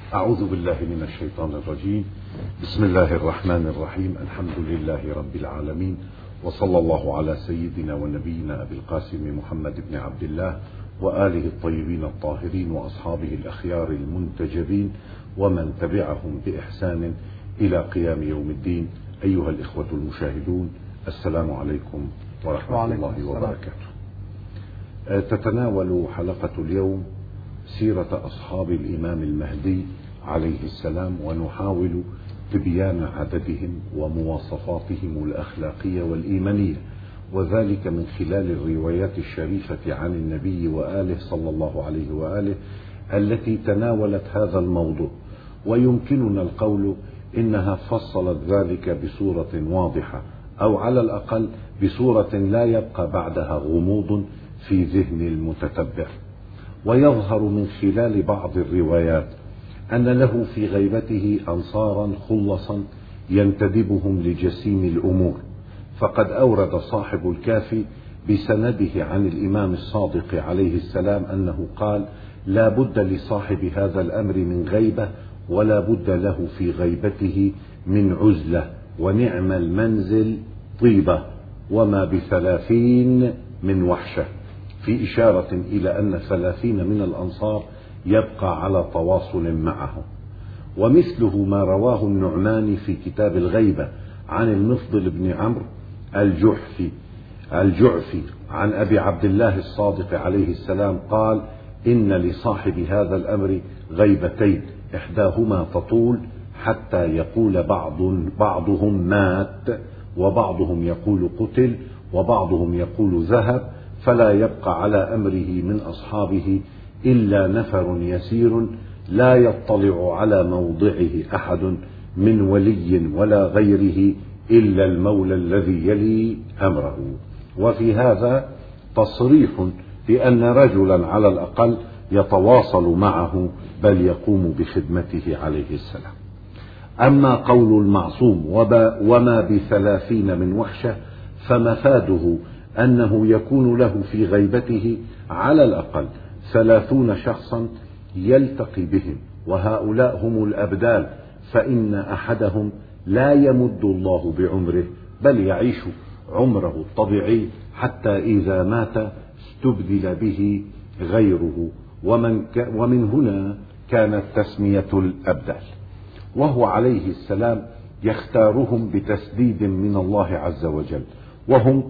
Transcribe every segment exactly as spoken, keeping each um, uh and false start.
أعوذ بالله من الشيطان الرجيم. بسم الله الرحمن الرحيم. الحمد لله رب العالمين، وصلى الله على سيدنا ونبينا أبي القاسم محمد بن عبد الله وآله الطيبين الطاهرين وأصحابه الأخيار المنتجبين ومن تبعهم بإحسان إلى قيام يوم الدين. أيها الإخوة المشاهدون، السلام عليكم ورحمة الله وبركاته. تتناول حلقة اليوم سيرة أصحاب الإمام المهدي عليه السلام، ونحاول تبيان عددهم ومواصفاتهم الأخلاقية والإيمانية، وذلك من خلال الروايات الشريفة عن النبي وآله صلى الله عليه وآله التي تناولت هذا الموضوع. ويمكننا القول إنها فصلت ذلك بصورة واضحة، أو على الأقل بصورة لا يبقى بعدها غموض في ذهن المتتبع. ويظهر من خلال بعض الروايات أن له في غيبته أنصارا خلصا ينتدبهم لجسيم الأمور، فقد أورد صاحب الكافي بسنده عن الإمام الصادق عليه السلام أنه قال: لا بد لصاحب هذا الأمر من غيبة، ولا بد له في غيبته من عزلة، ونعم المنزل طيبة، وما بثلاثين من وحشة، في إشارة إلى أن ثلاثين من الأنصار يبقى على تواصل معهم. ومثله ما رواه النعماني في كتاب الغيبة عن المفضل بن عمرو الجحفي الجعفي عن أبي عبد الله الصادق عليه السلام قال: إن لصاحب هذا الأمر غيبتين، إحداهما تطول حتى يقول بعض بعضهم مات، وبعضهم يقول قتل، وبعضهم يقول ذهب، فلا يبقى على أمره من أصحابه إلا نفر يسير لا يطلع على موضعه أحد من ولي ولا غيره إلا المولى الذي يلي أمره. وفي هذا تصريح بأن رجلا على الأقل يتواصل معه، بل يقوم بخدمته عليه السلام. أما قول المعصوم وما بثلاثين من وحشة فمفاده أنه يكون له في غيبته على الأقل ثلاثون شخصا يلتقي بهم، وهؤلاء هم الأبدال، فإن أحدهم لا يمد الله بعمره، بل يعيش عمره الطبيعي حتى إذا مات استبدل به غيره، ومن, ومن هنا كانت تسمية الأبدال. وهو عليه السلام يختارهم بتسديد من الله عز وجل، وهم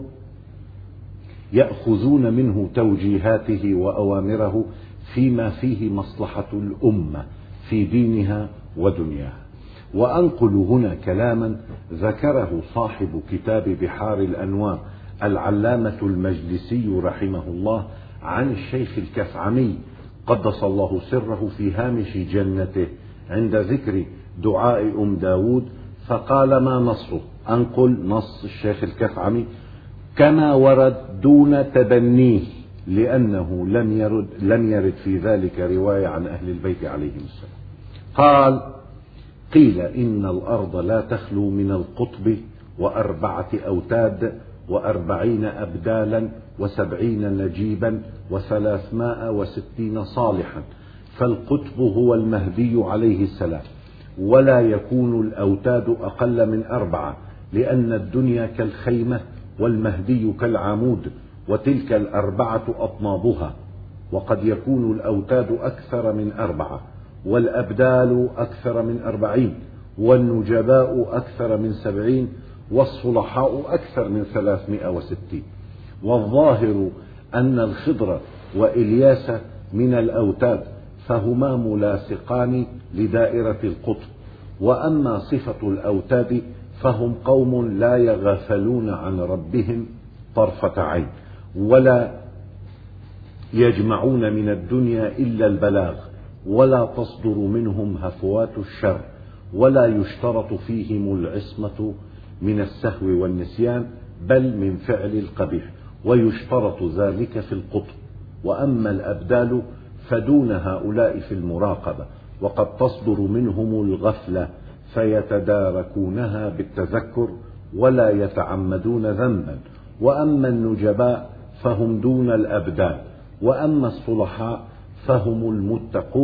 يأخذون منه توجيهاته وأوامره فيما فيه مصلحة الأمة في دينها ودنياها. وأنقل هنا كلاما ذكره صاحب كتاب بحار الأنوار العلامة المجلسي رحمه الله عن الشيخ الكفعمي قدس الله سره في هامش جنته عند ذكر دعاء أم داود، فقال: ما نصه؟ أنقل نص الشيخ الكفعمي كما ورد دون تبنيه، لأنه لم يرد, لم يرد في ذلك رواية عن أهل البيت عليهم السلام. قال: قيل إن الأرض لا تخلو من القطب وأربعة أوتاد وأربعين أبدالا وسبعين نجيبا وثلاثمائة وستين صالحا، فالقطب هو المهدي عليه السلام، ولا يكون الأوتاد أقل من أربعة، لأن الدنيا كالخيمة والمهدي كالعمود، وتلك الأربعة أطنابها، وقد يكون الأوتاد أكثر من أربعة، والأبدال أكثر من أربعين، والنجباء أكثر من سبعين، والصلحاء أكثر من ثلاثمائة وستين. والظاهر أن الخضر وإلياس من الأوتاد، فهما ملاصقان لدائرة القطب. وأما صفة الأوتاد فهم قوم لا يغفلون عن ربهم طرفة عين، ولا يجمعون من الدنيا إلا البلاغ، ولا تصدر منهم هفوات الشر، ولا يشترط فيهم العصمة من السهو والنسيان، بل من فعل القبيح، ويشترط ذلك في القطب. وأما الأبدال فدون هؤلاء في المراقبة، وقد تصدر منهم الغفلة فيتداركونها بالتذكر ولا يتعمدون ذنبا. وأما النجباء فهم دون الأبدال، وأما الصلحاء فهم المتقون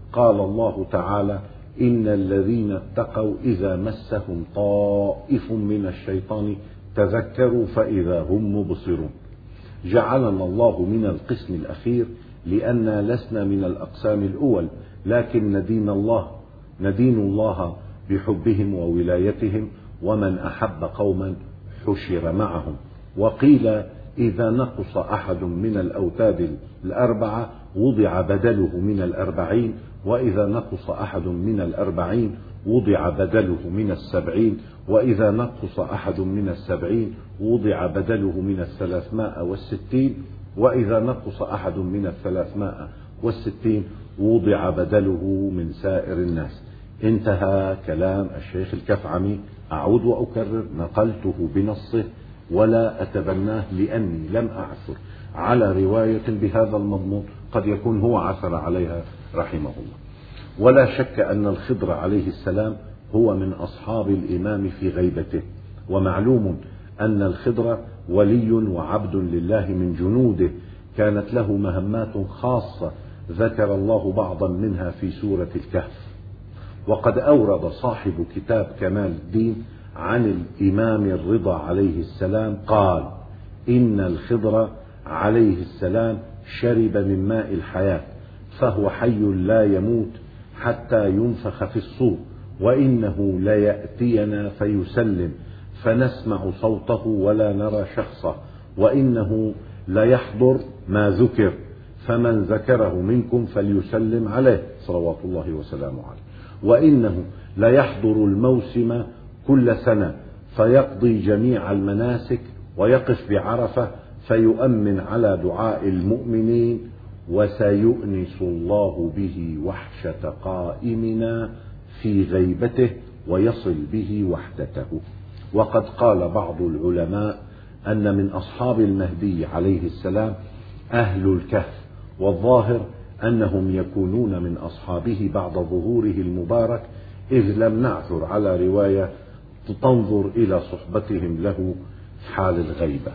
قال الله تعالى: إن الذين اتقوا إذا مسهم طائف من الشيطان تذكروا فإذا هم مبصرون. جعلنا الله من القسم الأخير لأننا لسنا من الأقسام الأول، لكن ندين الله ندين الله بحبهم وولايتهم، ومن أحب قوما حشر معهم. وقيل: إذا نقص أحد من الأوتاد الأربعة وضع بدله من الأربعين، وإذا نقص أحد من الأربعين وضع بدله من السبعين، وإذا نقص أحد من السبعين وضع بدله من الثلاثمائة والستين، وإذا نقص أحد من الثلاثمائة والستين وضع بدله من سائر الناس. انتهى كلام الشيخ الكفعمي. أعود وأكرر: نقلته بنصه ولا أتبناه، لأني لم أعثر على رواية بهذا المضمون، قد يكون هو عثر عليها رحمه الله. ولا شك أن الخضر عليه السلام هو من أصحاب الإمام في غيبته، ومعلوم أن الخضر ولي وعبد لله من جنوده، كانت له مهمات خاصة ذكر الله بعضا منها في سورة الكهف. وقد أورد صاحب كتاب كمال الدين عن الإمام الرضا عليه السلام قال: إن الخضر عليه السلام شرب من ماء الحياة، فهو حي لا يموت حتى ينفخ في الصور، وإنه ليأتينا فيسلم فنسمع صوته ولا نرى شخصه، وإنه ليحضر ما ذكر، فمن ذكره منكم فليسلم عليه صلوات الله وسلامه عليه، وإنه ليحضر الموسم كل سنة فيقضي جميع المناسك ويقف بعرفة فيؤمن على دعاء المؤمنين، وسيؤنس الله به وحشة قائمنا في غيبته ويصل به وحدته. وقد قال بعض العلماء أن من أصحاب المهدي عليه السلام أهل الكهف، والظاهر أنهم يكونون من أصحابه بعد ظهوره المبارك، إذ لم نعثر على رواية تنظر إلى صحبتهم له حال الغيبة.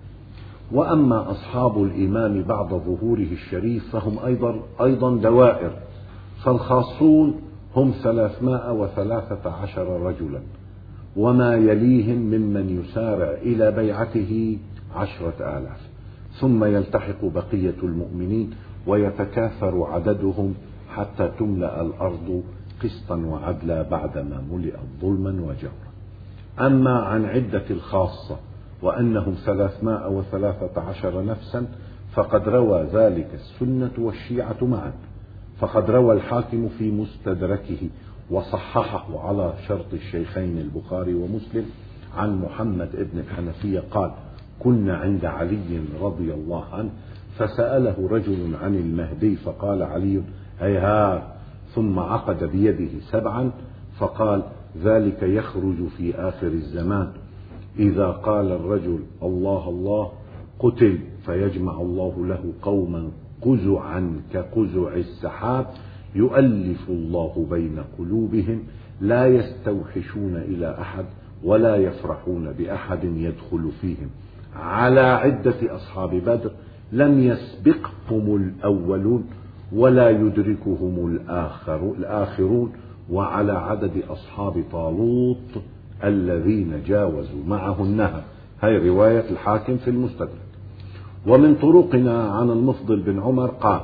وأما أصحاب الإمام بعد ظهوره الشريف فهم أيضا, أيضا دوائر، فالخاصون هم ثلاثمائة وثلاثة عشر رجلا، وما يليهم ممن يسارع إلى بيعته عشرة آلاف، ثم يلتحق بقية المؤمنين ويتكاثر عددهم حتى تملأ الأرض قسطا وعدلا بعدما ملئت ظلما وجورا. أما عن عدة الخاصة وأنهم ثلاثمائة وثلاثة عشر نفسا فقد روى ذلك السنة والشيعة معا، فقد روى الحاكم في مستدركه وصححه على شرط الشيخين البخاري ومسلم عن محمد بن الحنفية قال: كنا عند علي رضي الله عنه فسأله رجل عن المهدي فقال علي: هيهات، ثم عقد بيده سبعا فقال: ذلك يخرج في آخر الزمان، إذا قال الرجل الله الله قتل، فيجمع الله له قوما قزعا كقزع السحاب يؤلف الله بين قلوبهم، لا يستوحشون إلى أحد ولا يفرحون بأحد يدخل فيهم، على عدة أصحاب بدر لم يسبقهم الأولون ولا يدركهم الآخر الآخرون، وعلى عدد أصحاب طالوت الذين جاوزوا معه النهر. هاي رواية الحاكم في المستدرك. ومن طرقنا عن المفضل بن عمر قال: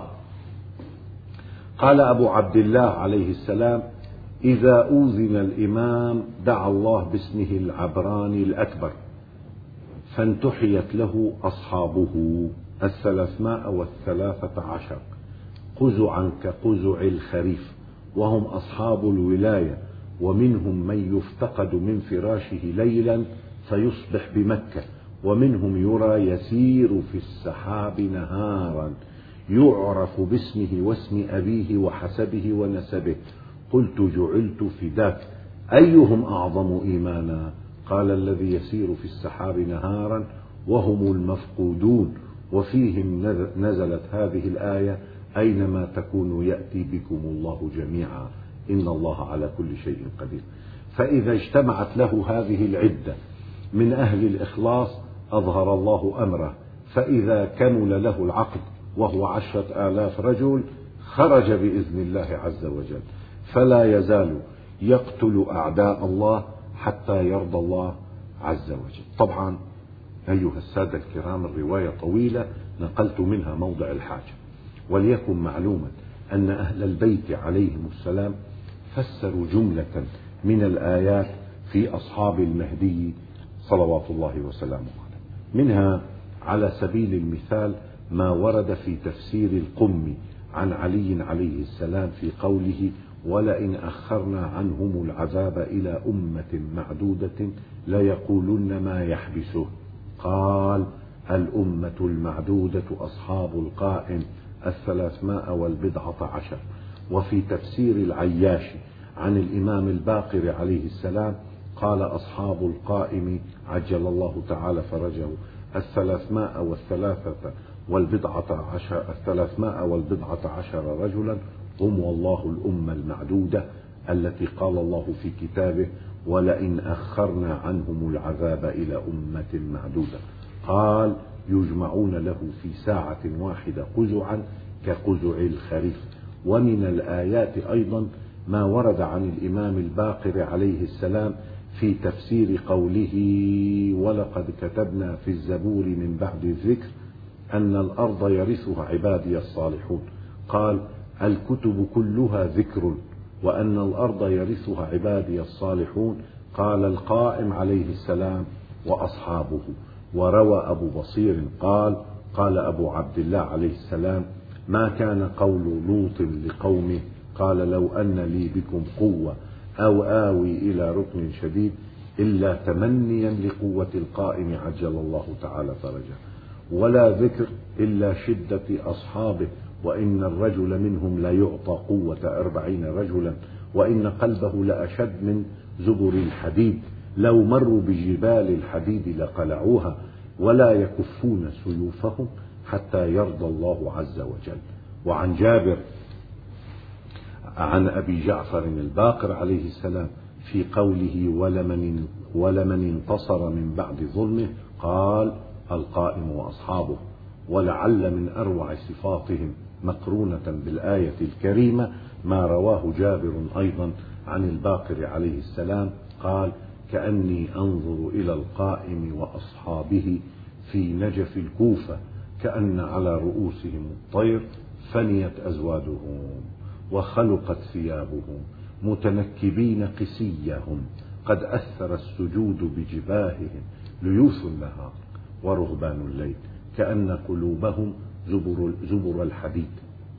قال أبو عبد الله عليه السلام: إذا أوذن الإمام دعا الله باسمه العبراني الأكبر، فانتحيت له أصحابه الثلاثمائة والثلاثة عشر قزعا كقزع الخريف، وهم أصحاب الولاية، ومنهم من يفتقد من فراشه ليلا فيصبح بمكة، ومنهم يرى يسير في السحاب نهارا يعرف باسمه واسم أبيه وحسبه ونسبه. قلت: جعلت فداك، أيهم أعظم إيمانا؟ قال: الذي يسير في السحاب نهارا وهم المفقودون، وفيهم نزلت هذه الآية: أينما تكونوا يأتي بكم الله جميعا إن الله على كل شيء قدير. فإذا اجتمعت له هذه العدة من أهل الإخلاص أظهر الله أمره، فإذا كمل له العقد وهو عشرة آلاف رجل خرج بإذن الله عز وجل، فلا يزال يقتل أعداء الله حتى يرضى الله عز وجل. طبعا أيها السادة الكرام، الرواية طويلة نقلت منها موضع الحاجة. وليكن معلوما أن أهل البيت عليهم السلام فسروا جملة من الآيات في أصحاب المهدي صلوات الله وسلامه عليه. منها على سبيل المثال ما ورد في تفسير القم عن علي عليه السلام في قوله: ولئن أخرنا عنهم العذاب إلى أمة معدودة ليقولن ما يحبسه. قال: الأمة المعدودة أصحاب القائم الثلاثمائة والبضعة عشر. وفي تفسير العياش عن الإمام الباقر عليه السلام قال: أصحاب القائم عجل الله تعالى فرجه الثلاثمائة والثلاثة والبضعة عشر الثلاثمائة والبضعة عشر رجلا هم والله الأمة المعدودة التي قال الله في كتابه: ولئن أخرنا عنهم العذاب إلى أمة معدودة. قال: يجمعون له في ساعة واحدة قزعا كقزع الخريف. ومن الآيات أيضا ما ورد عن الإمام الباقر عليه السلام في تفسير قوله: ولقد كتبنا في الزبور من بعد الذكر أن الأرض يرثها عبادي الصالحون. قال: الكتب كلها ذكر، وأن الأرض يرثها عبادي الصالحون. قال القائم عليه السلام: وأصحابه. وروى أبو بصير قال: قال أبو عبد الله عليه السلام: ما كان قول لوط لقومه قال: لو أن لي بكم قوة أو آوي إلى ركن شديد إلا تمنيا لقوة القائم عجل الله تعالى فرجه. ولا ذكر إلا شدة أصحابه، وإن الرجل منهم ليعطى قوة أربعين رجلا، وإن قلبه لأشد من زبر الحديد، لو مروا بجبال الحديد لقلعوها، ولا يكفون سيوفهم حتى يرضى الله عز وجل. وعن جابر عن أبي جعفر الباقر عليه السلام في قوله: ولمن, ولمن انتصر من بعد ظلمه قال: القائم وأصحابه. ولعل من أروع صفاتهم مقرونة بالآية الكريمة ما رواه جابر أيضا عن الباقر عليه السلام قال: كأني أنظر إلى القائم وأصحابه في نجف الكوفة كأن على رؤوسهم الطير فنيت أزوادهم وخلقت ثيابهم متنكبين قسيهم قد أثر السجود بجباههم ليوث النهار ورهبان الليل كأن قلوبهم زبر, زبر الحديد.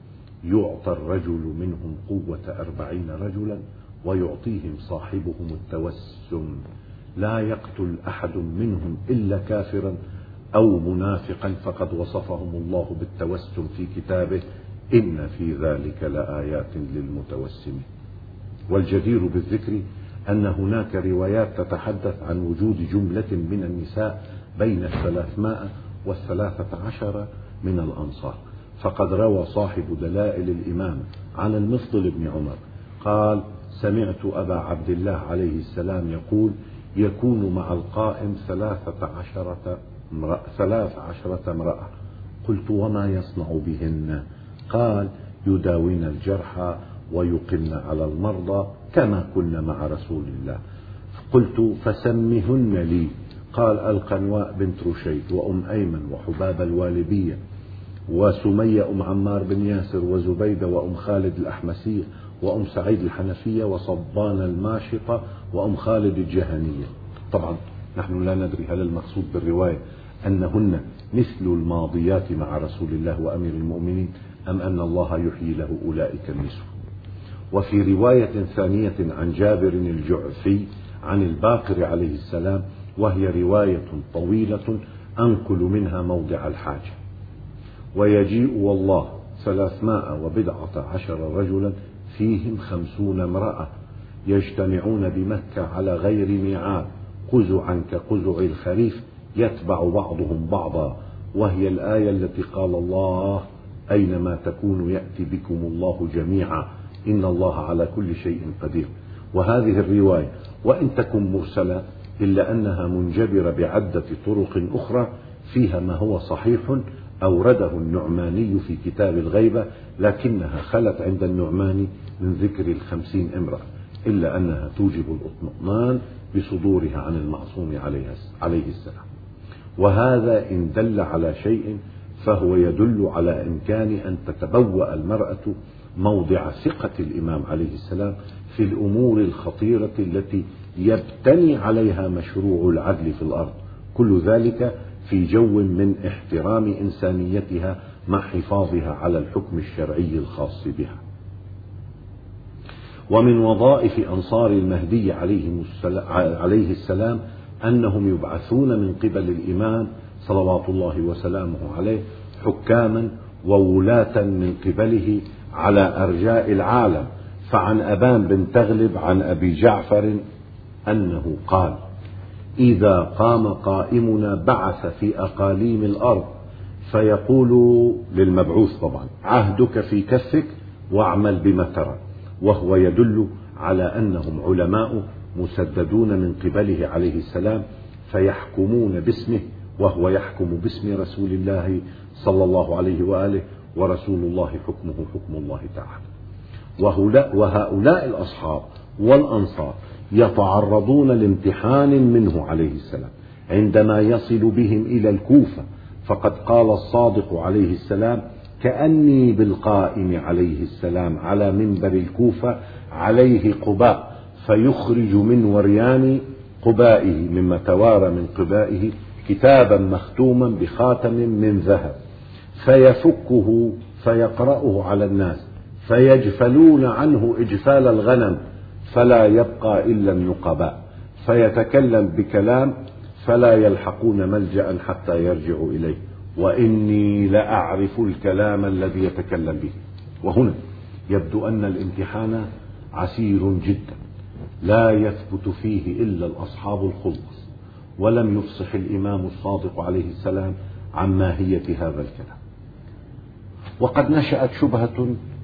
يعطى الرجل منهم قوة أربعين رجلا ويعطيهم صاحبهم التوسم، لا يقتل أحد منهم إلا كافرا أو منافقا، فقد وصفهم الله بالتوسم في كتابه: إن في ذلك لآيات للمتوسمين. والجدير بالذكر أن هناك روايات تتحدث عن وجود جملة من النساء بين الثلاثمائة والثلاثة عشر من الأنصار. فقد روى صاحب دلائل الإمام عن المفضل بن عمر قال: سمعت أبا عبد الله عليه السلام يقول: يكون مع القائم ثلاثة عشرة امرأة, ثلاث عشرة امرأة. قلت: وما يصنع بهن؟ قال: يداوين الجرحى ويقمن على المرضى كما كنا مع رسول الله. قلت: فسمهن لي. قال: القنواء بنت رشيد، وأم أيمن، وحباب الوالبية، وسمية أم عمار بن ياسر، وزبيدة وأم خالد الأحمسية، وأم سعيد الحنفية، وصبان الماشطة، وأم خالد الجهنية. طبعا نحن لا ندري هل المقصود بالرواية أنهن مثل الماضيات مع رسول الله وأمير المؤمنين، أم أن الله يحيي له أولئك النسوة. وفي رواية ثانية عن جابر الجعفي عن الباقر عليه السلام، وهي رواية طويلة أنقل منها موضع الحاجة: ويجيء والله ثلاثمائة وبضعة عشر رجلا فيهم خمسون امرأة يجتمعون بمكة على غير ميعاد قزعا كقزع الخريف يتبع بعضهم بعضا، وهي الآية التي قال الله: أينما تكونوا يأتي بكم الله جميعا إن الله على كل شيء قدير. وهذه الرواية وإن تكن مرسلة إلا أنها منجبرة بعدة طرق أخرى فيها ما هو صحيح أورده النعماني في كتاب الغيبة، لكنها خلت عند النعماني من ذكر الخمسين امرأة، إلا أنها توجب الاطمئنان بصدورها عن المعصوم عليه السلام. وهذا إن دل على شيء فهو يدل على إمكان أن تتبوأ المرأة موضع ثقة الإمام عليه السلام في الأمور الخطيرة التي يبتني عليها مشروع العدل في الأرض، كل ذلك في جو من احترام إنسانيتها مع حفاظها على الحكم الشرعي الخاص بها. ومن وظائف أنصار المهدي عليه السلام أنهم يبعثون من قبل الإمام صلوات الله وسلامه عليه حكاما وولاة من قبله على أرجاء العالم. فعن أبان بن تغلب عن أبي جعفر أنه قال: إذا قام قائمنا بعث في أقاليم الأرض فيقول للمبعوث طبعا: عهدك في كفك واعمل بما ترى، وهو يدل على أنهم علماء مسددون من قبله عليه السلام، فيحكمون باسمه وهو يحكم باسم رسول الله صلى الله عليه وآله، ورسول الله حكمه حكم الله تعالى. وهؤلاء الأصحاب والأنصار يتعرضون لامتحان منه عليه السلام عندما يصل بهم إلى الكوفة، فقد قال الصادق عليه السلام: كأني بالقائم عليه السلام على منبر الكوفة عليه قباء، فيخرج من وريان قبائه مما توارى من قبائه كتابا مختوما بخاتم من ذهب، فيفكه فيقرأه على الناس فيجفلون عنه إجفال الغنم فلا يبقى إلا النقباء، فيتكلم بكلام فلا يلحقون ملجأ حتى يرجعوا إليه، وإني لأعرف الكلام الذي يتكلم به. وهنا يبدو أن الامتحان عسير جدا لا يثبت فيه إلا الأصحاب الخلص، ولم يفصح الإمام الصادق عليه السلام عن ماهية هذا الكلام. وقد نشأت شبهة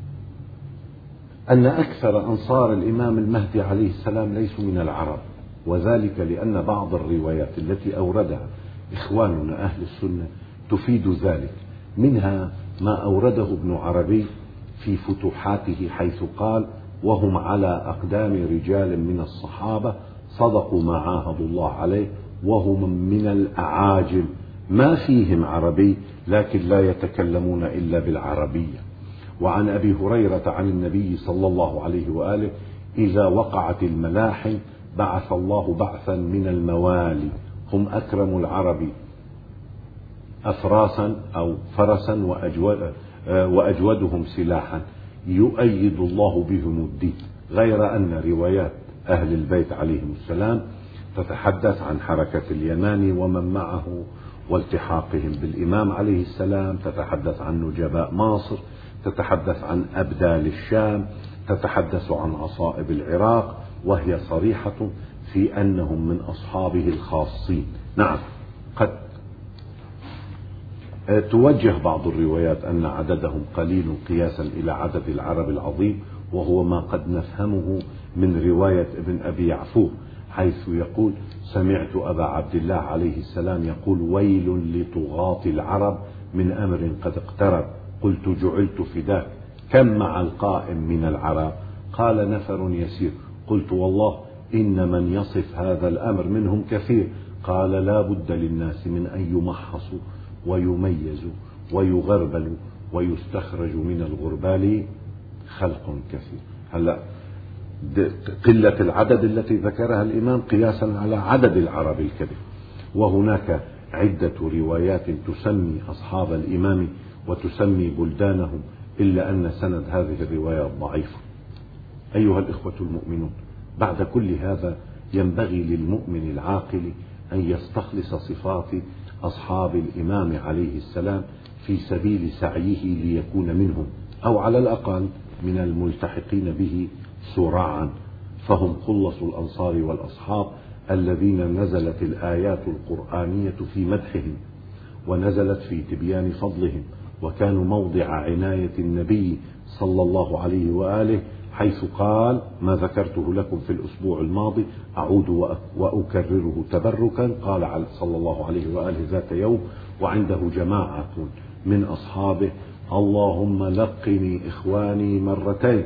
أن أكثر أنصار الإمام المهدي عليه السلام ليسوا من العرب، وذلك لأن بعض الروايات التي أوردها إخواننا أهل السنة تفيد ذلك، منها ما أورده ابن عربي في فتوحاته حيث قال: وهم على أقدام رجال من الصحابة صدقوا ما عاهدوا الله عليه، وهم من الأعاجم ما فيهم عربي لكن لا يتكلمون إلا بالعربية. وعن أبي هريرة عن النبي صلى الله عليه وآله: إذا وقعت الملاحم بعث الله بعثا من الموالي هم أكرم العرب أفراسا أو فرسا وأجود وأجودهم سلاحا يؤيد الله بهم الدين، غير أن روايات أهل البيت عليهم السلام تتحدث عن حركة اليماني ومن معه والتحاقهم بالإمام عليه السلام، تتحدث عن نجباء مصر، تتحدث عن أبدال الشام، تتحدث عن عصائب العراق، وهي صريحة في أنهم من أصحابه الخاصين. نعم، قد توجه بعض الروايات أن عددهم قليل قياسا إلى عدد العرب العظيم، وهو ما قد نفهمه من رواية ابن أبي يعفور حيث يقول: سمعت أبا عبد الله عليه السلام يقول: ويل لطغاة العرب من أمر قد اقترب. قلت: جعلت فداك، كم مع القائم من العرب؟ قال: نفر يسير. قلت: والله إن من يصف هذا الأمر منهم كثير. قال: لا بد للناس من أن يمحصوا ويميزوا ويغربلوا ويستخرج من الغربال خلق كثير. هلا قلة العدد التي ذكرها الإمام قياسا على عدد العرب الكبير، وهناك عدة روايات تسمي أصحاب الإمام وتسمي بلدانهم، إلا أن سند هذه الروايات ضعيف. أيها الإخوة المؤمنون، بعد كل هذا ينبغي للمؤمن العاقل أن يستخلص صفات أصحاب الإمام عليه السلام في سبيل سعيه ليكون منهم، أو على الأقل من الملتحقين به سرعا، فهم خلص الأنصار والأصحاب الذين نزلت الآيات القرآنية في مدحهم ونزلت في تبيان فضلهم، وكانوا موضع عناية النبي صلى الله عليه وآله حيث قال ما ذكرته لكم في الأسبوع الماضي: أعود وأكرره تبركا. قال صلى الله عليه وآله ذات يوم وعنده جماعة من أصحابه: اللهم لقني إخواني مرتين.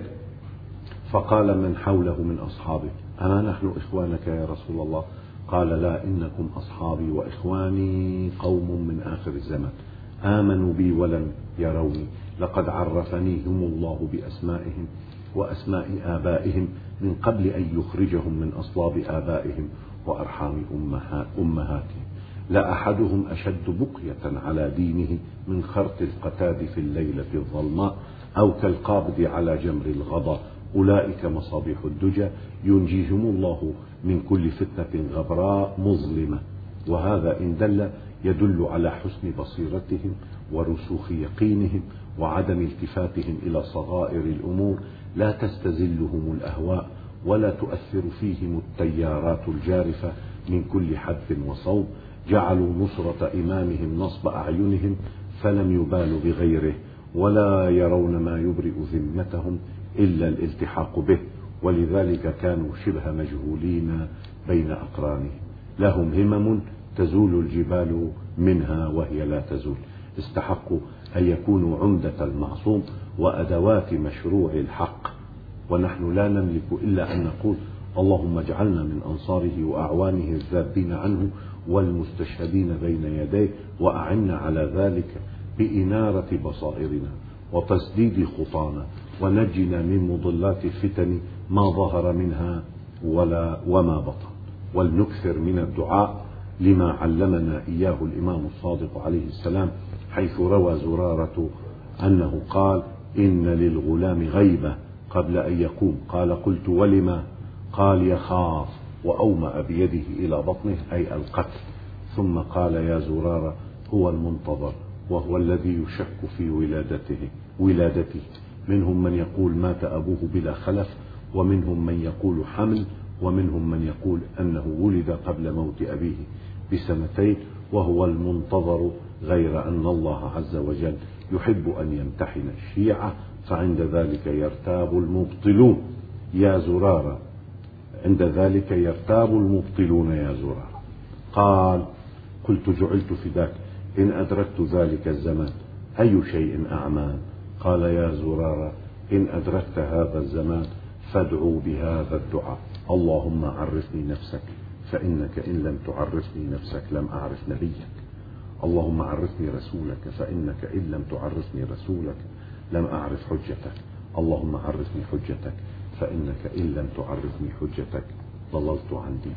فقال من حوله من أصحابه: أما نحن إخوانك يا رسول الله؟ قال: لا، إنكم أصحابي وإخواني قوم من آخر الزمان آمنوا بي ولم يروني، لقد عرفنيهم الله بأسمائهم وأسماء آبائهم من قبل أن يخرجهم من أصلاب آبائهم وأرحام أمهاتهم، لا أحدهم أشد بقية على دينه من خرط القتاد في الليلة الظلماء أو كالقابض على جمر الغضا، أولئك مصابيح الدجى ينجيهم الله من كل فتنة غبراء مظلمة. وهذا إن دل يدل على حسن بصيرتهم ورسوخ يقينهم وعدم التفاتهم إلى صغائر الأمور لا تستزلهم الأهواء ولا تؤثر فيهم التيارات الجارفة من كل حدب وصوب. جعلوا نصرة إمامهم نصب أعينهم فلم يبالوا بغيره، ولا يرون ما يبرئ ذمتهم إلا الالتحاق به، ولذلك كانوا شبه مجهولين بين أقرانهم. لهم همم تزول الجبال منها وهي لا تزول. استحقوا أن يكونوا عمدة المعصوم وأدوات مشروع الحق، ونحن لا نملك إلا أن نقول: اللهم اجعلنا من أنصاره وأعوانه الذابين عنه والمستشهدين بين يديه، وأعنا على ذلك بإنارة بصائرنا وتسديد خطانا، ونجنا من مضلات الفتن ما ظهر منها ولا وما بطن. ولنكثر من الدعاء لما علمنا إياه الإمام الصادق عليه السلام، حيث روى زرارة أنه قال: إن للغلام غيبة قبل أن يقوم. قال: قلت: ولما؟ قال: يخاف، وأومأ بيده إلى بطنه أي القتل. ثم قال: يا زرارة، هو المنتظر، وهو الذي يشك في ولادته ولادته منهم من يقول مات أبوه بلا خلف، ومنهم من يقول حمل، ومنهم من يقول أنه ولد قبل موت أبيه بسنتين، وهو المنتظر، غير أن الله عز وجل يحب أن يمتحن الشيعة، فعند ذلك يرتاب المبطلون يا زرارة عند ذلك يرتاب المبطلون يا زرارة. قال: قلت: جعلت فداك، إن أدركت ذلك الزمان أي شيء أعمان؟ قال: يا زرارة، إن أدركت هذا الزمان فادعوا بهذا الدعاء: اللهم عرفني نفسك، فإنك إن لم تعرفني نفسك لم أعرف نبيك. اللهم عرفني رسولك، فإنك إن لم تعرفني رسولك لم أعرف حجتك. اللهم عرفني حجتك، فإنك إن لم تعرفني حجتك ضللت عن ديني.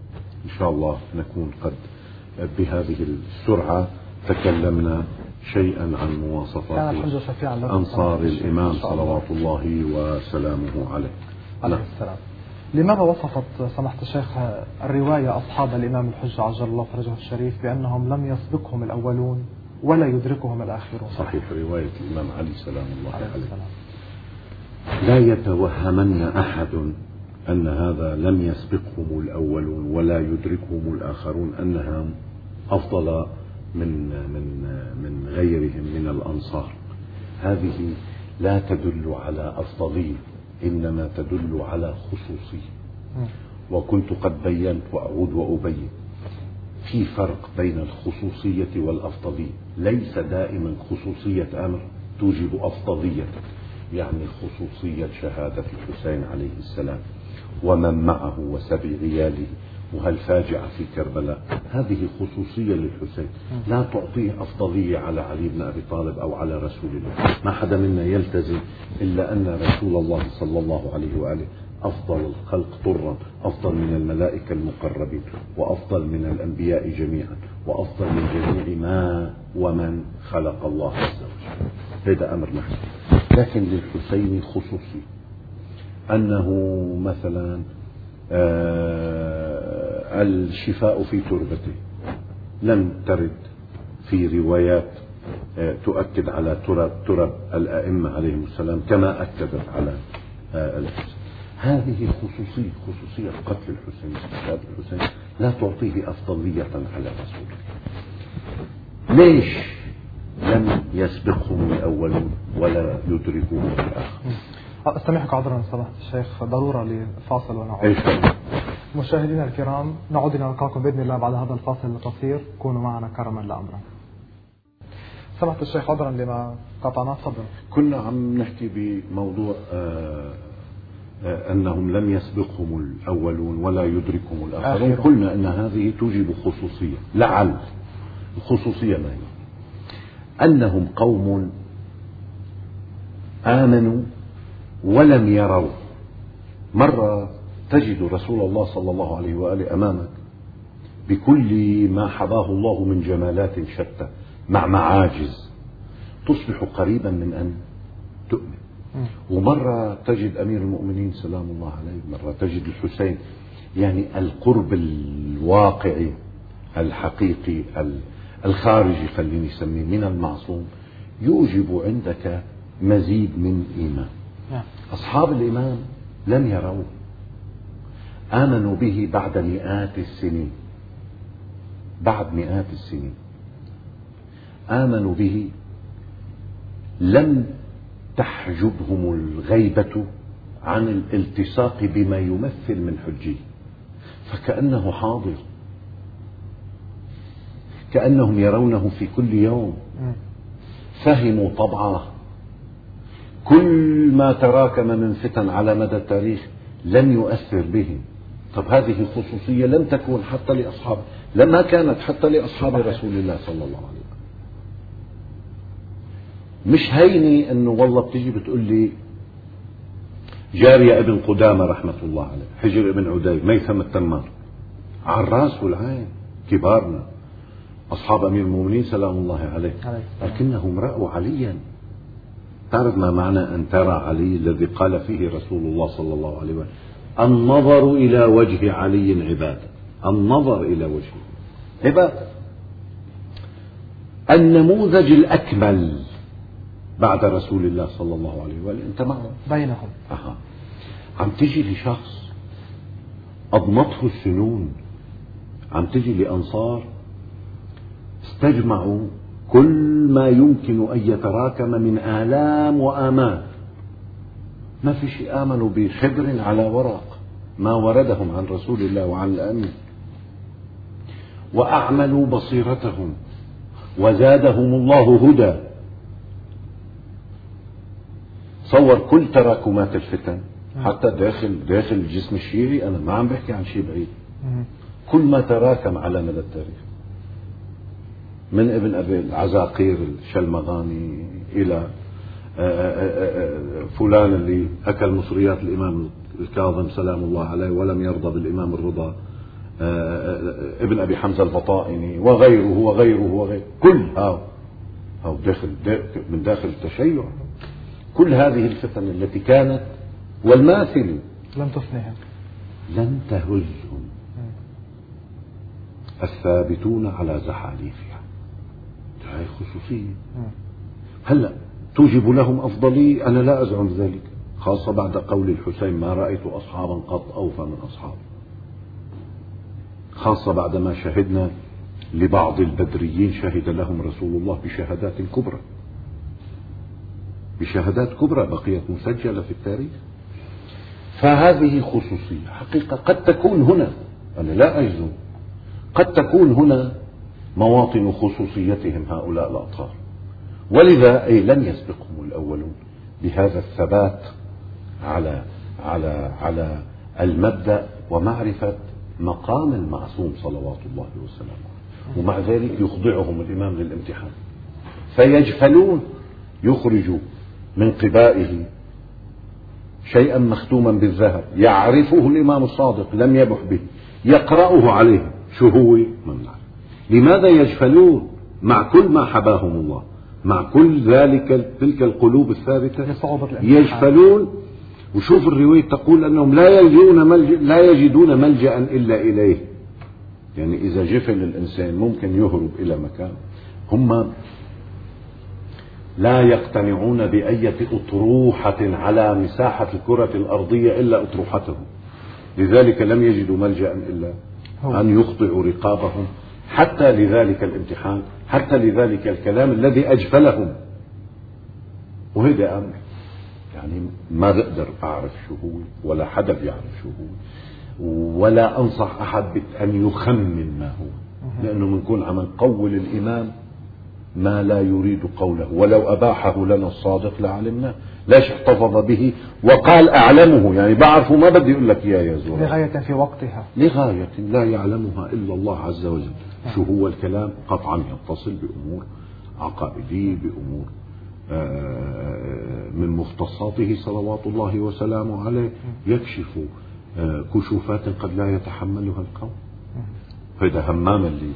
إن شاء الله نكون قد بهذه السرعة تكلمنا شيئا عن مواصفات أنصار الإمام صلوات الله وسلامه عليه عليه السلام. لماذا وصفت سماحة الشيخ الرواية أصحاب الإمام الحجة عجل الله فرجه الشريف بأنهم لم يسبقهم الأولون ولا يدركهم الآخرون؟ صحيح، رواية الإمام علي سلام الله عليه, عليه. لا يتوهمن أحد أن هذا لم يسبقهم الأولون ولا يدركهم الآخرون أنها أفضل من من من غيرهم من الأنصار. هذه لا تدل على أفضلية، إنما تدل على خصوصية. وكنت قد بينت وأعود وأبين: في فرق بين الخصوصية والأفضلية. ليس دائما خصوصية أمر توجب أفضلية. يعني خصوصية شهادة الحسين عليه السلام ومن معه وسبع عياله وهالفاجعة في كربلاء، هذه خصوصية للحسين، لا تعطيه أفضلية على علي بن أبي طالب أو على رسول الله. ما حدا منا يلتزم إلا أن رسول الله صلى الله عليه وآله أفضل الخلق طرا، أفضل من الملائكة المقربين، وأفضل من الأنبياء جميعا، وأفضل من جميع ما ومن خلق الله عز وجل. هذا أمر محدود. لكن للحسين خصوصي، أنه مثلا آه الشفاء في تربته لم ترد في روايات آه تؤكد على ترب, ترب الأئمة عليهم السلام كما أكدت على آه الحسين. هذه خصوصية خصوصية قتل الحسين استشهاد الحسين لا تعطيه أفضلية على رسوله. ليش لم يسبقهم الأولون ولا يدركهم الآخر؟ أستمعك عذرا سماحة الشيخ، ضرورة لفاصل ونعود. مشاهدينا الكرام، نعود إلى نلقاكم بإذن الله بعد هذا الفاصل القصير. كونوا معنا كرما لا أمرا. سمحت الشيخ عذرا لما قطعنا صدر. كنا عم نحكي بموضوع آه آه أنهم لم يسبقهم الأولون ولا يدركهم الآخرون. قلنا أن هذه توجب خصوصية. لعل الخصوصية ما هي؟ أنهم قوم آمنوا ولم يروا. مرة تجد رسول الله صلى الله عليه وآله أمامك بكل ما حظاه الله من جمالات شتى مع معاجز، تصبح قريبا من أن تؤمن. ومرة تجد أمير المؤمنين سلام الله عليه، مرة تجد الحسين. يعني القرب الواقعي الحقيقي الخارجي خليني أسميه من المعصوم يوجب عندك مزيد من إيمان. أصحاب الإمام لم يروه، آمنوا به بعد مئات السنين. بعد مئات السنين آمنوا به، لم تحجبهم الغيبة عن الالتصاق بما يمثل من حجية، فكأنه حاضر، كأنهم يرونه في كل يوم. فهموا طبعه. كل ما تراكم من فتن على مدى التاريخ لم يؤثر بهم. طب هذه خصوصية لم تكن حتى لأصحاب، لما كانت حتى لأصحاب رسول الله صلى الله عليه وسلم. مش هيني أنه والله بتجي بتقول لي جارية ابن قدامة رحمة الله عليه، حجر ابن عدي، ميثم التمار، على الراس والعين كبارنا أصحاب أمير المؤمنين سلام الله عليه، لكنهم رأوا عليا. تعرف ما معنى أن ترى علي الذي قال فيه رسول الله صلى الله عليه وسلم النظر إلى وجه علي عبادة. النظر إلى وجهه عبادة. النموذج الأكمل بعد رسول الله صلى الله عليه وسلم أنت معه بينهم. أها. عم تجي لشخص أضمته السنون، عم تجي لأنصار استجمعوا كل ما يمكن أن يتراكم من آلام وآمال. ما في شيء آمنوا بخبر على ورق ما وردهم عن رسول الله وعن الأمين، وأعملوا بصيرتهم وزادهم الله هدى. صور كل تراكمات الفتن حتى داخل داخل الجسم الشيعي. أنا ما عم بحكي عن شيء بعيد، كل ما تراكم على مدى التاريخ من ابن أبي العزاقير الشلمغاني إلى فلان اللي أكل مصريات الإمام الكاظم سلام الله عليه ولم يرضى بالإمام الرضا، ابن أبي حمزة البطائني وغيره وغيره وغيره. كل هاو هاو داخل من داخل التشيع. كل هذه الفتن التي كانت والماثل لم تفنهم، لم تهزهم. الثابتون على زحاليفها. هاي خصوصية. هلأ توجب لهم أفضلية؟ أنا لا أزعم ذلك، خاصة بعد قول الحسين ما رأيت أصحابا قط أوفى من أصحاب، خاصة بعدما شهدنا لبعض البدريين شهد لهم رسول الله بشهادات كبرى، بشهادات كبرى بقيت مسجلة في التاريخ. فهذه خصوصية حقيقة قد تكون هنا، أنا لا أجزم، قد تكون هنا مواطن خصوصيتهم هؤلاء الأطهار. ولذا أي لم يسبقهم الأولون بهذا الثبات على على على المبدأ ومعرفة مقام المعصوم صلوات الله وسلامه. ومع ذلك يخضعهم الإمام للامتحان فيجفلون، يخرج من قبائه شيئا مختوما بالذهب يعرفه الإمام الصادق لم يبح به، يقرأه عليه. شو هو؟ ممنع. لماذا يجفلون مع كل ما حباهم الله، مع كل ذلك تلك القلوب الثابتة؟ يجفلون. وشوف الرواية تقول أنهم لا يلجؤون ملجأ لا يجدون ملجأ إلا إليه. يعني إذا جفل الإنسان ممكن يهرب إلى مكان، هم لا يقتنعون بأية أطروحة على مساحة الكرة الأرضية إلا أطروحتهم، لذلك لم يجدوا ملجأ إلا أن يخطئوا رقابهم، حتى لذلك الامتحان، حتى لذلك الكلام الذي أجفلهم. وهذا أمر يعني ما بقدر أعرف شو هو، ولا حدا بيعرف شو هو، ولا أنصح أحد أن يخمن ما هو، لأنه منكون عم نقول الإمام ما لا يريد قوله، ولو أباحه لنا الصادق لعلمناه. ليش احتفظ به وقال أعلمه؟ يعني بعرفه، ما بدي أقول لك إياه يا زور، لغاية في وقتها، لغاية لا يعلمها إلا الله عز وجل. شو هو الكلام؟ قطعا يتصل بأمور عقائدية، بأمور من مختصاته صلوات الله وسلامه عليه، يكشف كشوفات قد لا يتحملها القوم. هذا همام اللي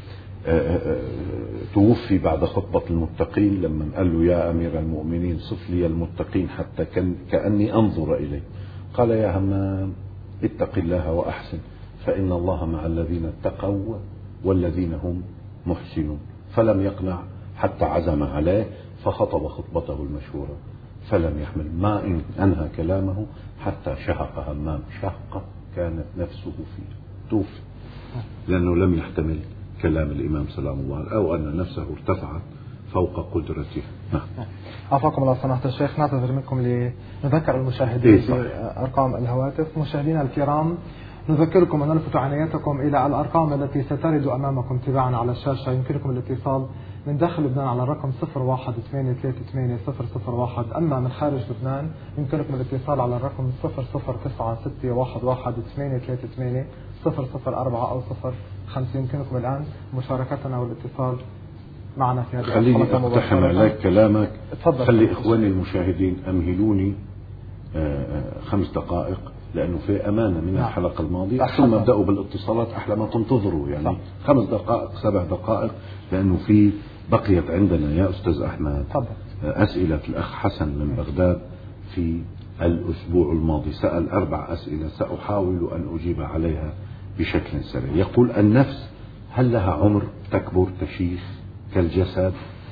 توفي بعد خطبة المتقين لما قال له يا أمير المؤمنين صف لي المتقين حتى كأني أنظر إليه، قال يا همام اتق الله وأحسن فإن الله مع الذين اتقوا والذين هم محسنون. فلم يقنع حتى عزم عليه فخطب خطبته المشهورة، فلم يحمل ما إن أنهى كلامه حتى شهق همام شهقة كانت نفسه فيه، توفي لأنه لم يحتمل كلام الإمام سلام الله، أو أن نفسه ارتفعت فوق قدرته. نعم. عفاكم الله سماحة الشيخ، نعتذر منكم لنذكر المشاهدين إيه بأرقام الهواتف. مشاهدينا الكرام، نذكركم أن نلفت عنايتكم إلى الأرقام التي سترد أمامكم تباعا على الشاشة. يمكنكم الاتصال من داخل لبنان على الرقم صفر واحد ثمانية ثلاثة ثمانية صفر صفر واحد، أما من خارج لبنان يمكنكم الاتصال على الرقم صفر صفر تسعة ستة واحد واحد ثمانية ثلاثة ثمانية صفر صفر أربعة أو صفر خمسة. يمكنكم الآن مشاركتنا والاتصال معنا في هذه خليني أقتحم عليك كلامك. اتفضل. خلي إخواني المشاهدين أمهلوني خمس دقائق لأنه في أمانة من نعم. الحلقة الماضية، ثم ابدأوا بالاتصالات أحلى ما تنتظروا، يعني صح. خمس دقائق سبع دقائق، لأنه في بقيت عندنا يا أستاذ أحمد فضل. أسئلة الأخ حسن من بغداد في الأسبوع الماضي، سأل أربع أسئلة سأحاول أن أجيب عليها بشكل سريع. يقول النفس هل لها عمر تكبر تشيخ كالجسد؟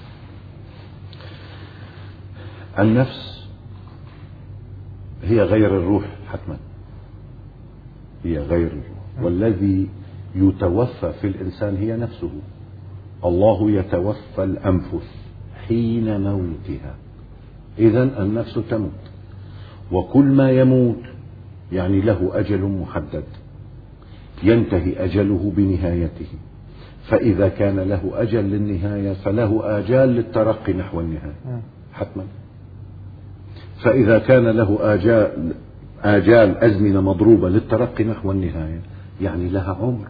النفس هي غير الروح حتما، هي غير الروح، والذي يتوفى في الإنسان هي نفسه. الله يتوفى الأنفس حين موتها، إذن النفس تموت، وكل ما يموت يعني له أجل محدد ينتهي أجله بنهايته، فإذا كان له أجل للنهاية فله آجال للترقي نحو النهاية حتما. فإذا كان له آجال آجال أزمنة مضروبة للترقي نحو النهاية يعني لها عمر.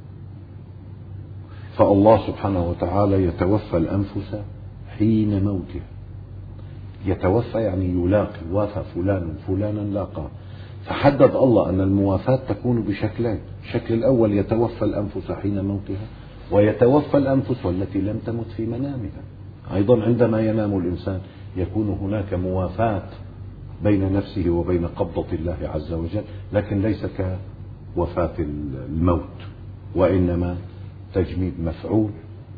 فالله سبحانه وتعالى يتوفى الأنفس حين موتها. يتوفى يعني يلاقي، وافى فلان فلانا لاقاه. فحدد الله أن الموافاة تكون بشكلين، الشكل الأول يتوفى الأنفس حين موتها، ويتوفى الأنفس والتي لم تمت في منامها. أيضا عندما ينام الإنسان يكون هناك موافاة بين نفسه وبين قبضة الله عز وجل، لكن ليس كوفاة الموت، وإنما تجميد مفعول،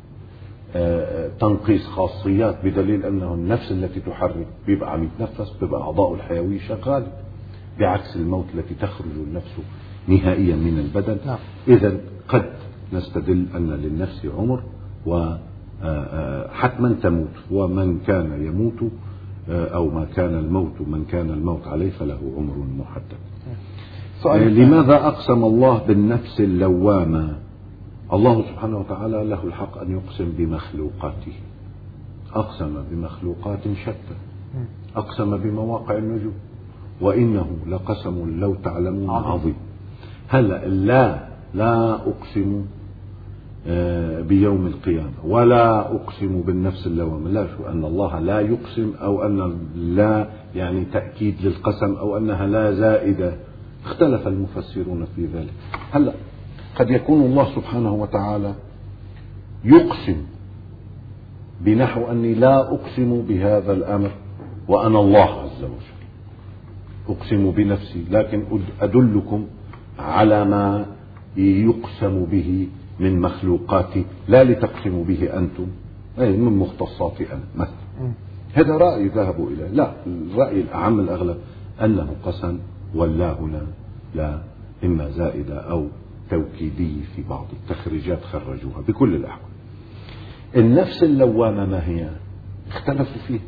تنقيص خاصيات، بدليل أنه النفس التي تحرك بيبقى عم يتنفس، بيبقى أعضاء الحيوية شغالة، بعكس الموت التي تخرج النفس نهائيا من البدن. إذن قد نستدل أن للنفس عمر وحتما تموت، ومن كان يموت أو ما كان الموت من كان الموت عليه فله عمر محدد. لماذا أقسم الله بالنفس اللوامة؟ الله سبحانه وتعالى له الحق أن يقسم بمخلوقاته، أقسم بمخلوقات شتى، أقسم بمواقع النجوم، وإنه لقسم لو تعلمون عظيم. هلا لا لا أقسم بيوم القيامة ولا أقسم بالنفس اللوامة، لا، شو أن الله لا يقسم، أو أن لا يعني تأكيد للقسم، أو أنها لا زائدة، اختلف المفسرون في ذلك. هلا قد يكون الله سبحانه وتعالى يقسم بنحو أني لا أقسم بهذا الأمر وأنا الله عز وجل، أقسم بنفسي، لكن أدلكم على ما يقسم به من مخلوقاتي لا لتقسموا به أنتم، أي من مختصاتي أنا مثلا. هذا رأي ذهبوا إليه. لا، الرأي الأعم الأغلب أنه قسم، واللا هنا لا إما زائدة أو توكيدي، في بعض التخريجات خرجوها. بكل الأحوال النفس اللوامة ما هي؟ اختلفوا فيه.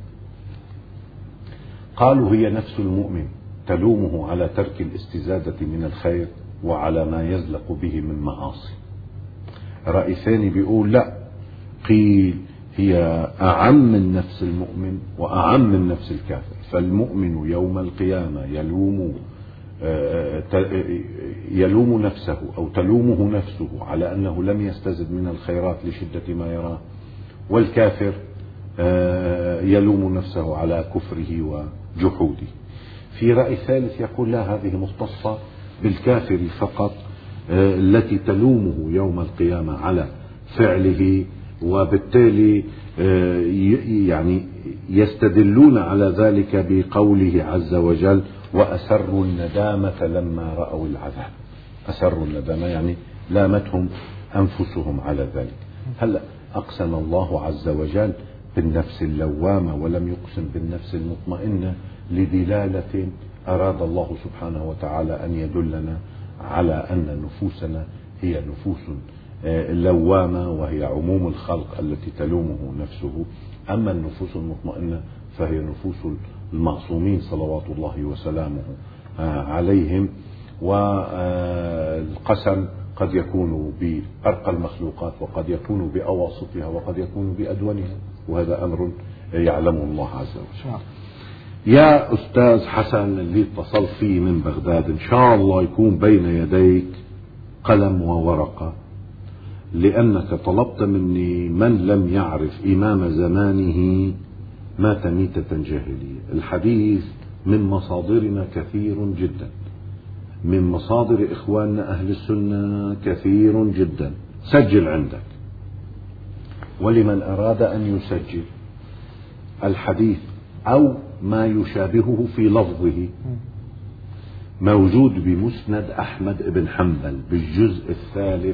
قالوا هي نفس المؤمن تلومه على ترك الاستزادة من الخير وعلى ما يزلق به من معاصي. رأي ثاني بيقول لا، قيل هي أعم من نفس المؤمن وأعم من نفس الكافر. فالمؤمن يوم القيامة يلوم يلوم نفسه أو تلومه نفسه على أنه لم يستزد من الخيرات لشدة ما يراه، والكافر يلوم نفسه على كفره وجحوده. في رأي ثالث يقول لا، هذه مختصة بالكافر فقط، التي تلومه يوم القيامة على فعله، وبالتالي يعني يستدلون على ذلك بقوله عز وجل وأسروا الندامة لما رأوا العذاب. أسروا الندامة يعني لامتهم أنفسهم على ذلك. هلأ أقسم الله عز وجل بالنفس اللوامة ولم يقسم بالنفس المطمئنة لدلالة أراد الله سبحانه وتعالى أن يدلنا على أن نفوسنا هي نفوس اللوامة، وهي عموم الخلق التي تلومه نفسه. أما النفوس المطمئنة فهي نفوس المعصومين صلوات الله وسلامه عليهم. والقسم قد يكون بأرقى المخلوقات، وقد يكون بأواسطها، وقد يكون بأدونها، وهذا أمر يعلمه الله عز وجل. يا أستاذ حسن اللي اتصل فيه من بغداد، إن شاء الله يكون بين يديك قلم وورقة، لأنك طلبت مني من لم يعرف إمام زمانه مات ميتة جاهلية. الحديث من مصادرنا كثير جدا، من مصادر إخواننا أهل السنة كثير جدا. سجل عندك، ولمن أراد أن يسجل الحديث أو ما يشابهه في لفظه موجود بمسند أحمد بن حنبل بالجزء الثالث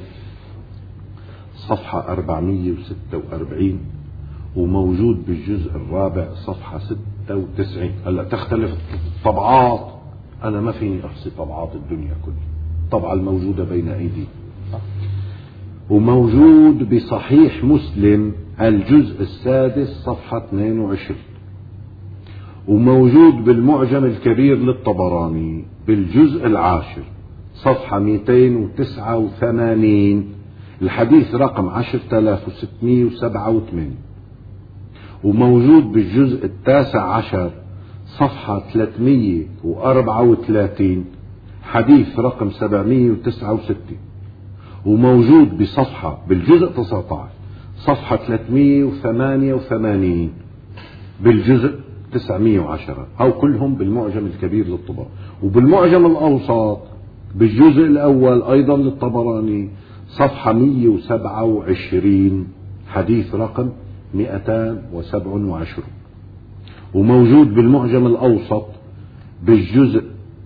صفحة أربعمائة وستة وأربعين، وموجود بالجزء الرابع صفحة ستة وتسعين. هلا تختلف الطبعات، أنا ما فيني أحصي طبعات الدنيا كلها، طبعا الموجودة بين أيدي. وموجود بصحيح مسلم الجزء السادس صفحة اثنين وعشرين، وموجود بالمعجم الكبير للطبراني بالجزء العاشر صفحة مئتين وتسعة وثمانين الحديث رقم عشرة آلاف وستمائة وسبعة وثمانين، وموجود بالجزء التاسع عشر صفحة ثلاثمائة وأربعة وثلاثين حديث رقم سبعمائة وتسعة وستين، وموجود بصفحة بالجزء تسعة عشر صفحة ثلاثمائة وثمانية وثمانين بالجزء تسعمائة وعشرة، أو كلهم بالمعجم الكبير للطبراني. وبالمعجم الأوسط بالجزء الأول أيضا للطبراني صفحة مئة وسبعة وعشرين حديث رقم مئتين وسبعة وعشرين، وموجود بالمعجم الأوسط بالجزء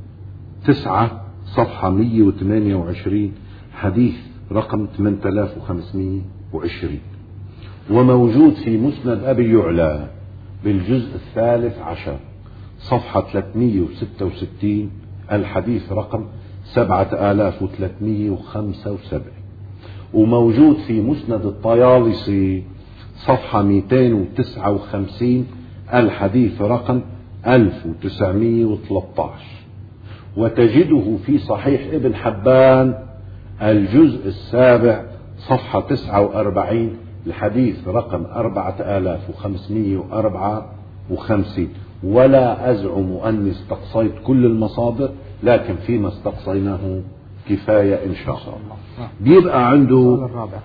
تسعة صفحة مئة وثمانية وعشرين حديث رقم ثمانية آلاف وخمسمائة وعشرين، وموجود في مسند أبي يعلى بالجزء الثالث عشر صفحة ثلاثمائة وستة وستين الحديث رقم سبعة آلاف وثلاثمائة وخمسة وسبعين، وموجود في مسند الطيالسي صفحة مئتين وتسعة وخمسين الحديث رقم ألف وتسعمائة وثلاثة عشر، وتجده في صحيح ابن حبان الجزء السابع صفحة تسعة وأربعين الحديث رقم أربعة آلاف وخمسمائة وأربعة وخمسين. ولا أزعم أني استقصيت كل المصادر، لكن فيما استقصيناه كفاية إن شاء الله. بيبقى عنده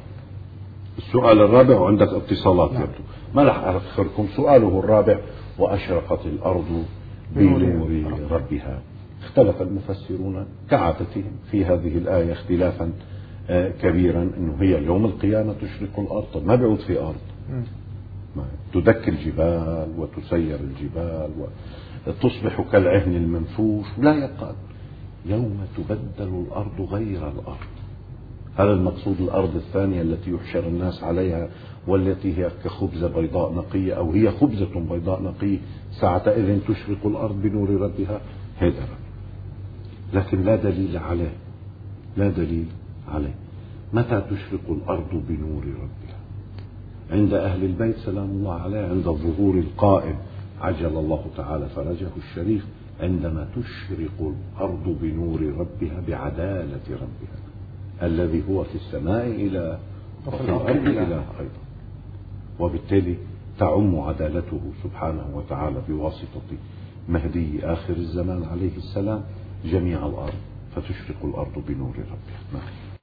السؤال الرابع، وعندك اتصالات يبدو، ما رح أخركم. سؤاله الرابع وأشرقت الأرض بنور ربها. اختلف المفسرون كعادتهم في هذه الآية اختلافا كبيرا، انه هي يوم القيامة تشرق الارض. طب ما بيعود في ارض، تدك الجبال وتسير الجبال وتصبح كالعهن المنفوش، ولا يبقى يوم تبدل الارض غير الارض. هذا المقصود. الارض الثانية التي يحشر الناس عليها والتي هي كخبزة بيضاء نقية، او هي خبزة بيضاء نقية، ساعتئذ تشرق الارض بنور ربها. هذا لكن لا دليل عليه، لا دليل عليه. متى تشرق الأرض بنور ربها؟ عند أهل البيت سلام الله عليه، عند ظهور القائم عجل الله تعالى فرجه الشريف، عندما تشرق الأرض بنور ربها بعدالة ربها الذي هو في السماء إله وفي الأرض إله أيضا. وبالتالي تعم عدالته سبحانه وتعالى بواسطة مهدي آخر الزمان عليه السلام جميع الأرض، فتشرق الأرض بنور ربها.